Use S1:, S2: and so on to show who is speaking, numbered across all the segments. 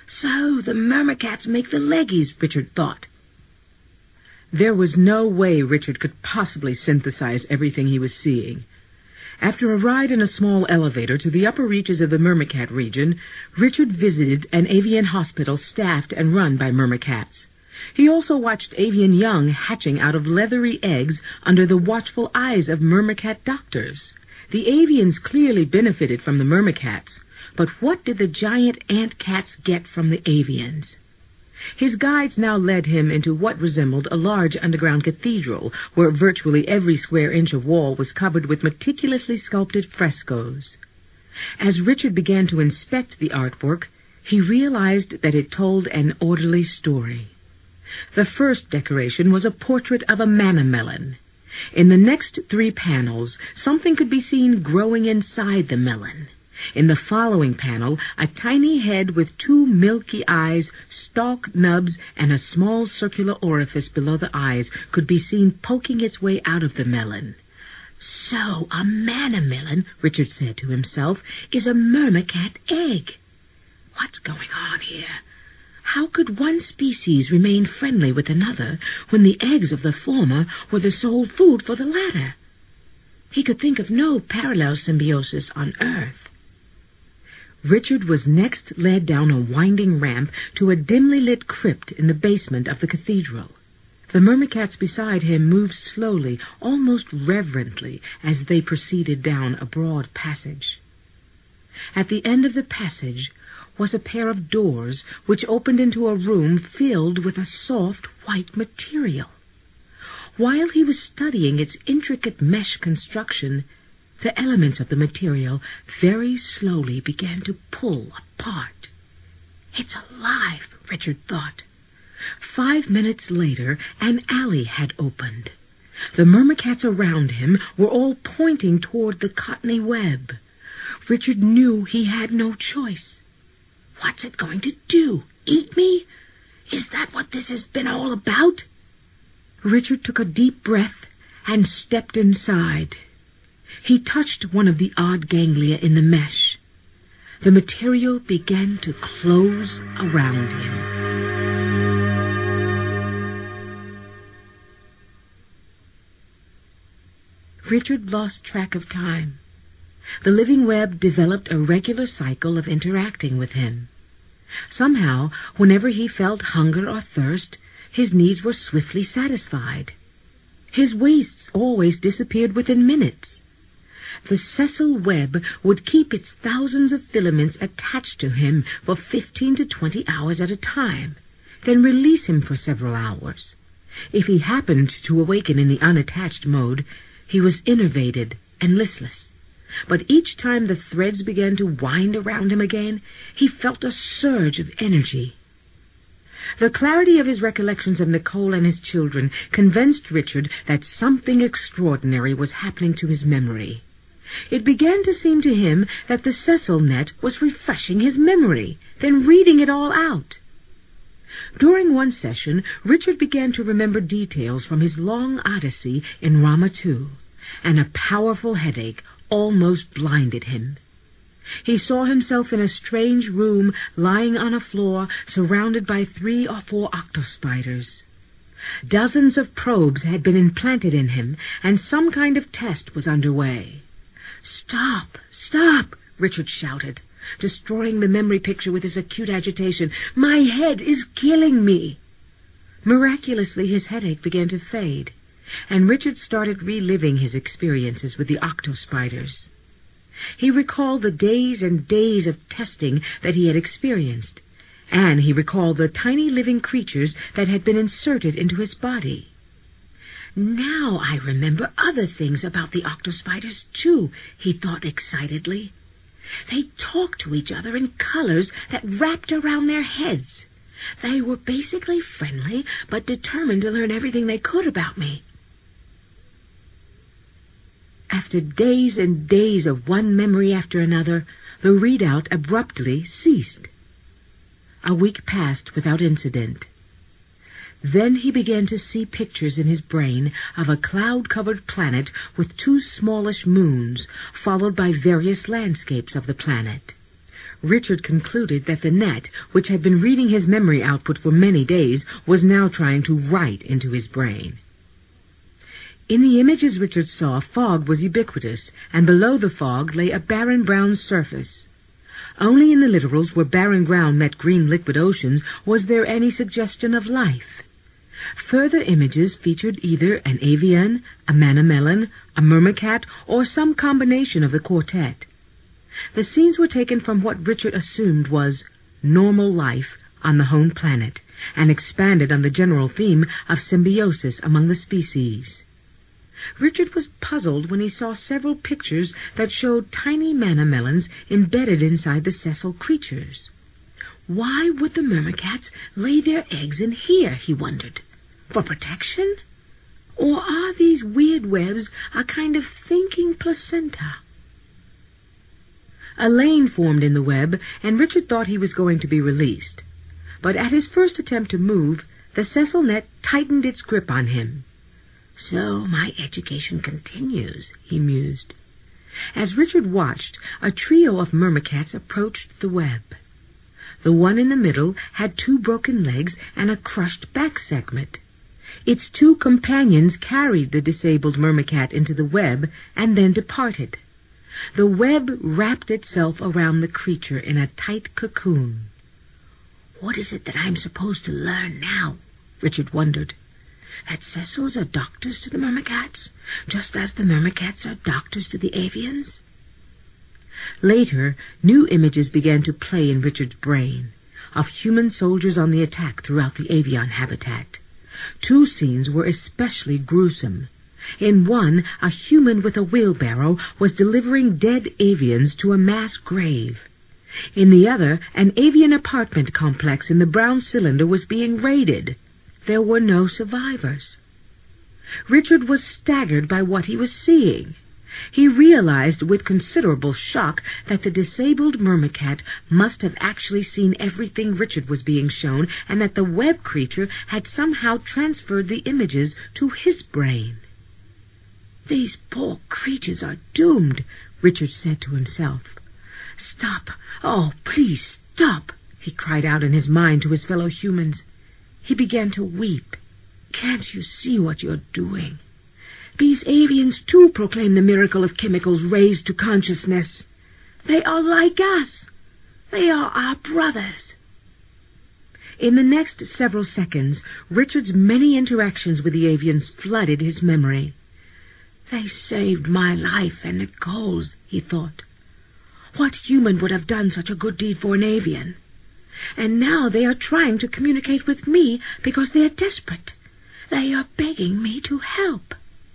S1: So the Murmercats make the leggies, Richard thought. There was no way Richard could possibly synthesize everything he was seeing. After a ride in a small elevator to the upper reaches of the Murmercat region, Richard visited an avian hospital staffed and run by Murmercats. He also watched avian young hatching out of leathery eggs under the watchful eyes of Murmercat doctors. The avians clearly benefited from the Murmercats, but what did the giant ant cats get from the avians? His guides now led him into what resembled a large underground cathedral, where virtually every square inch of wall was covered with meticulously sculpted frescoes. As Richard began to inspect the artwork, he realized that it told an orderly story. The first decoration was a portrait of a manna melon. In the next 3 panels, something could be seen growing inside the melon. In the following panel, a tiny head with 2 milky eyes, stalk nubs, and a small circular orifice below the eyes could be seen poking its way out of the melon. So a manna melon, Richard said to himself, is a Murmercat egg. What's going on here? How could one species remain friendly with another when the eggs of the former were the sole food for the latter? He could think of no parallel symbiosis on Earth. Richard was next led down a winding ramp to a dimly lit crypt in the basement of the cathedral. The Murmercats beside him moved slowly, almost reverently, as they proceeded down a broad passage. At the end of the passage was a pair of doors which opened into a room filled with a soft white material. While he was studying its intricate mesh construction, the elements of the material very slowly began to pull apart. It's alive, Richard thought. 5 minutes later, an alley had opened. The Murmercats around him were all pointing toward the cottony web. Richard knew he had no choice. What's it going to do? Eat me? Is that what this has been all about? Richard took a deep breath and stepped inside. He touched one of the odd ganglia in the mesh. The material began to close around him. Richard lost track of time. The living web developed a regular cycle of interacting with him. Somehow, whenever he felt hunger or thirst, his needs were swiftly satisfied. His wastes always disappeared within minutes. The sessile web would keep its thousands of filaments attached to him for 15 to 20 hours at a time, then release him for several hours. If he happened to awaken in the unattached mode, he was enervated and listless. But each time the threads began to wind around him again, he felt a surge of energy. The clarity of his recollections of Nicole and his children convinced Richard that something extraordinary was happening to his memory. It began to seem to him that the sessile net was refreshing his memory, then reading it all out. During one session, Richard began to remember details from his long odyssey in Rama II, and a powerful headache almost blinded him. He saw himself in a strange room, lying on a floor, surrounded by 3 or 4 octospiders. Dozens of probes had been implanted in him, and some kind of test was underway. "Stop! Stop!" Richard shouted, destroying the memory picture with his acute agitation. "My head is killing me!" Miraculously, his headache began to fade, and Richard started reliving his experiences with the octospiders. He recalled the days and days of testing that he had experienced, and he recalled the tiny living creatures that had been inserted into his body. "Now I remember other things about the octospiders, too," he thought excitedly. "They talked to each other in colors that wrapped around their heads. They were basically friendly, but determined to learn everything they could about me." After days and days of one memory after another, the readout abruptly ceased. A week passed without incident. Then he began to see pictures in his brain of a cloud-covered planet with 2 smallish moons, followed by various landscapes of the planet. Richard concluded that the net, which had been reading his memory output for many days, was now trying to write into his brain. In the images Richard saw, fog was ubiquitous, and below the fog lay a barren brown surface. Only in the literals, where barren ground met green liquid oceans, was there any suggestion of life. Further images featured either an avian, a mannamelon, a myrmicat, or some combination of the quartet. The scenes were taken from what Richard assumed was normal life on the home planet, and expanded on the general theme of symbiosis among the species. Richard was puzzled when he saw several pictures that showed tiny mannamelons embedded inside the sessile creatures. Why would the myrmicats lay their eggs in here, he wondered? For protection? Or are these weird webs a kind of thinking placenta? A lane formed in the web, and Richard thought he was going to be released. But at his first attempt to move, the sessile net tightened its grip on him. So my education continues, he mused. As Richard watched, a trio of myrmicats approached the web. The one in the middle had 2 broken legs and a crushed back segment. Its 2 companions carried the disabled myrmicat into the web and then departed. The web wrapped itself around the creature in a tight cocoon. What is it that I'm supposed to learn now? Richard wondered. That sessiles are doctors to the myrmicats, just as the myrmicats are doctors to the avians? Later, new images began to play in Richard's brain, of human soldiers on the attack throughout the avian habitat. 2 scenes were especially gruesome. In one, a human with a wheelbarrow was delivering dead avians to a mass grave. In the other, an avian apartment complex in the brown cylinder was being raided. There were no survivors. Richard was staggered by what he was seeing. He realized with considerable shock that the disabled myrmicat must have actually seen everything Richard was being shown, and that the web creature had somehow transferred the images to his brain. These poor creatures are doomed, Richard said to himself. Stop! Oh, please stop! He cried out in his mind to his fellow humans. He began to weep. Can't you see what you're doing? These avians, too, proclaim the miracle of chemicals raised to consciousness. They are like us. They are our brothers. In the next several seconds, Richard's many interactions with the avians flooded his memory. They saved my life and Nicole's, he thought. What human would have done such a good deed for an avian? And now they are trying to communicate with me because they are desperate. They are begging me to help.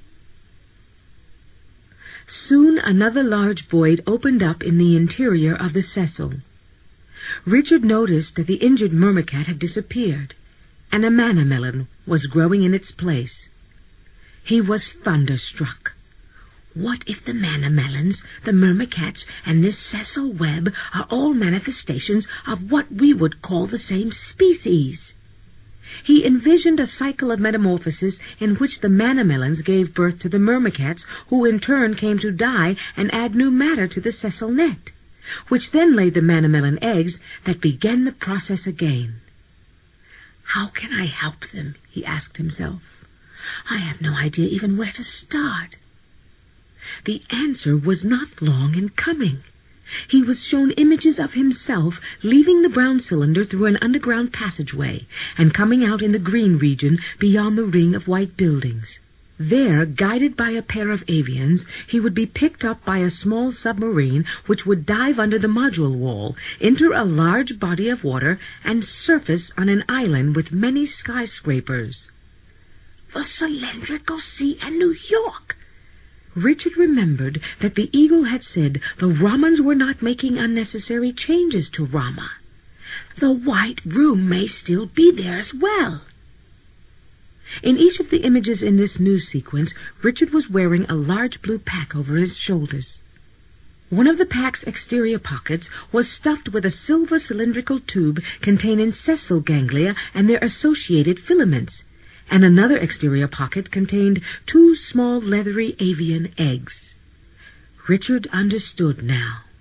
S1: Soon another large void opened up in the interior of the sessile. Richard noticed that the injured myrmicat had disappeared, and a mannamelon was growing in its place. He was thunderstruck. What if the mannamelons, the myrmicats, and this sessile web are all manifestations of what we would call the same species? He envisioned a cycle of metamorphosis in which the mannamelons gave birth to the myrmicats, who in turn came to die and add new matter to the sessile net, which then laid the mannamelon eggs that began the process again. How can I help them? He asked himself. I have no idea even where to start. The answer was not long in coming. He was shown images of himself leaving the brown cylinder through an underground passageway and coming out in the green region beyond the ring of white buildings. There, guided by a pair of avians, he would be picked up by a small submarine which would dive under the module wall, enter a large body of water, and surface on an island with many skyscrapers. The cylindrical sea and New York! Richard remembered that the Eagle had said the Ramans were not making unnecessary changes to Rama. The White Room may still be there as well. In each of the images in this news sequence, Richard was wearing a large blue pack over his shoulders. One of the pack's exterior pockets was stuffed with a silver cylindrical tube containing sessile ganglia and their associated filaments, and another exterior pocket contained 2 small leathery avian eggs. Richard understood now.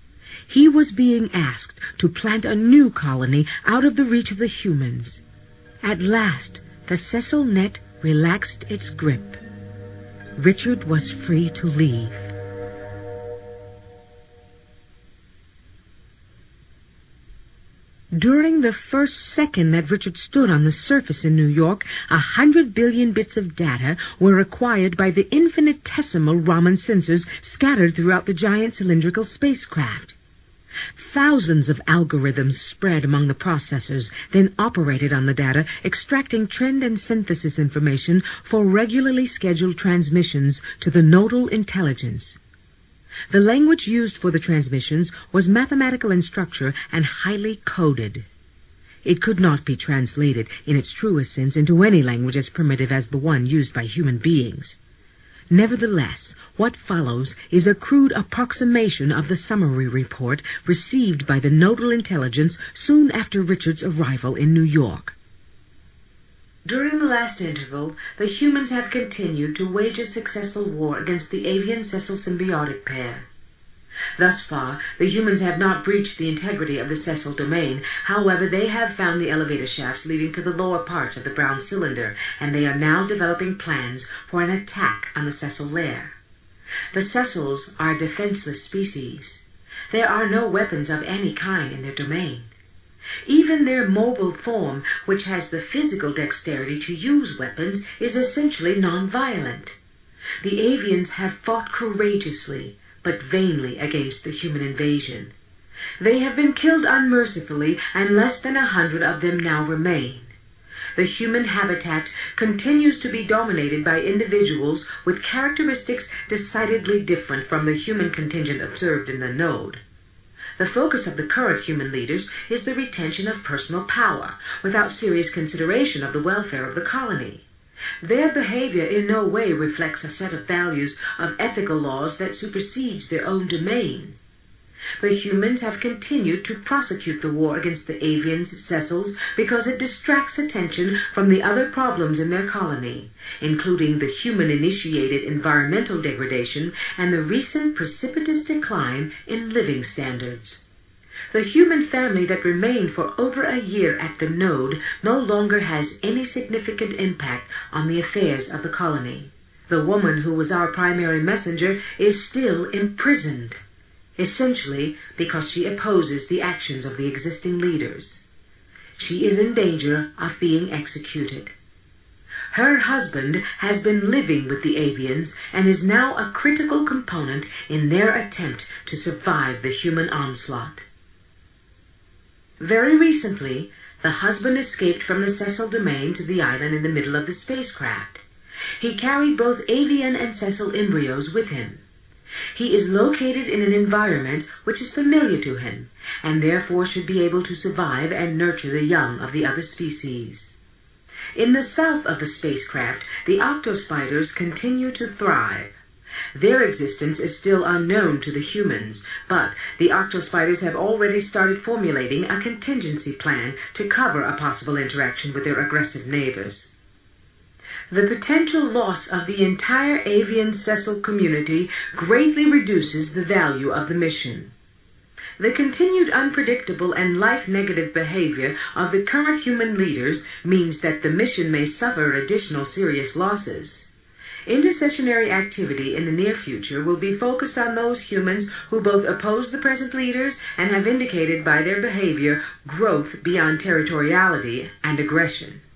S1: He was being asked to plant a new colony out of the reach of the humans. At last, the Cecil net relaxed its grip. Richard was free to leave. During the first second that Richard stood on the surface in New York, 100 billion bits of data were acquired by the infinitesimal Raman sensors scattered throughout the giant cylindrical spacecraft. Thousands of algorithms spread among the processors, then operated on the data, extracting trend and synthesis information for regularly scheduled transmissions to the nodal intelligence. The language used for the transmissions was mathematical in structure and highly coded. It could not be translated in its truest sense into any language as primitive as the one used by human beings. Nevertheless, what follows is a crude approximation of the summary report received by the nodal intelligence soon after Richard's arrival in New York. During the last interval, the humans have continued to wage a successful war against the avian-Cecil symbiotic pair. Thus far, the humans have not breached the integrity of the Cecil domain. However, they have found the elevator shafts leading to the lower parts of the brown cylinder, and they are now developing plans for an attack on the Cecil lair. The Cecils are a defenseless species. There are no weapons of any kind in their domain. Even their mobile form, which has the physical dexterity to use weapons, is essentially non-violent. The avians have fought courageously, but vainly against the human invasion. They have been killed unmercifully, and less than 100 of them now remain. The human habitat continues to be dominated by individuals with characteristics decidedly different from the human contingent observed in the node. The focus of the current human leaders is the retention of personal power, without serious consideration of the welfare of the colony. Their behavior in no way reflects a set of values of ethical laws that supersedes their own domain. The humans have continued to prosecute the war against the avians, Cecils, because it distracts attention from the other problems in their colony, including the human-initiated environmental degradation and the recent precipitous decline in living standards. The human family that remained for over a year at the node no longer has any significant impact on the affairs of the colony. The woman who was our primary messenger is still imprisoned, essentially because she opposes the actions of the existing leaders. She is in danger of being executed. Her husband has been living with the avians and is now a critical component in their attempt to survive the human onslaught. Very recently, the husband escaped from the Cecil domain to the island in the middle of the spacecraft. He carried both avian and Cecil embryos with him. He is located in an environment which is familiar to him, and therefore should be able to survive and nurture the young of the other species. In the south of the spacecraft, the octospiders continue to thrive. Their existence is still unknown to the humans, but the octospiders have already started formulating a contingency plan to cover a possible interaction with their aggressive neighbors. The potential loss of the entire avian-Cecil community greatly reduces the value of the mission. The continued unpredictable and life-negative behavior of the current human leaders means that the mission may suffer additional serious losses. Intercessionary activity in the near future will be focused on those humans who both oppose the present leaders and have indicated by their behavior growth beyond territoriality and aggression.